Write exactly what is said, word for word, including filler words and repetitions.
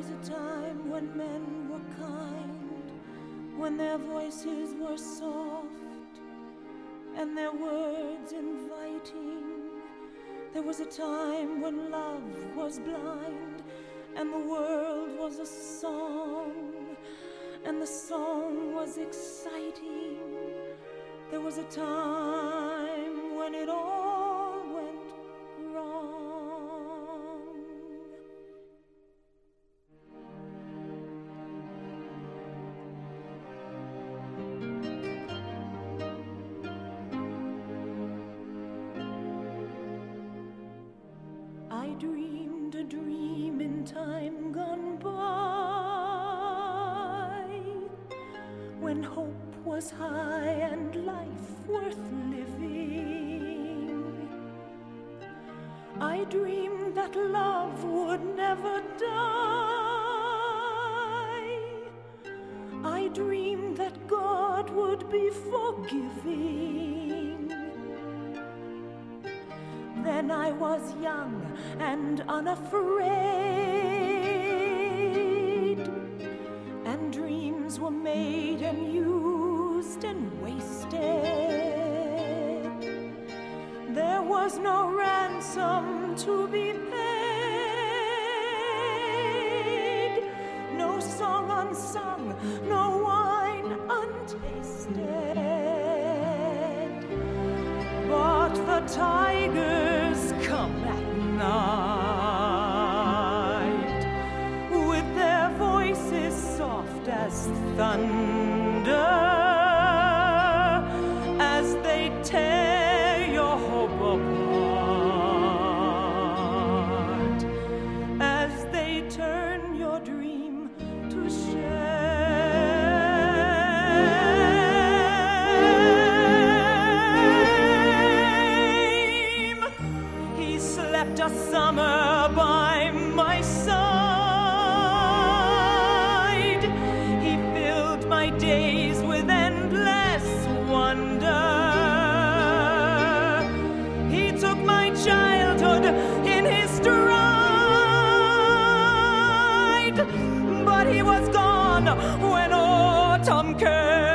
was a time when men were kind, when their voices were soft and their words inviting. There was a time when love was blind and the world was a song, and the song was exciting. There was a time when it all went wrong. I dreamed a dream in time gone by, when hope was high and life worth living. I dreamed that love would never die. I dreamed that God would be forgiving. Then I was young and unafraid, and dreams were made and used and wasted. There was no ransom to be paid, no song unsung, no wine untasted. But the tigers come at night, with their voices soft as thunder, as they tear your hope apart, as they turn your dream to shame. He slept a summer by my side. He filled my days with endless wonder. He took my childhood in his stride, but he was gone when autumn came.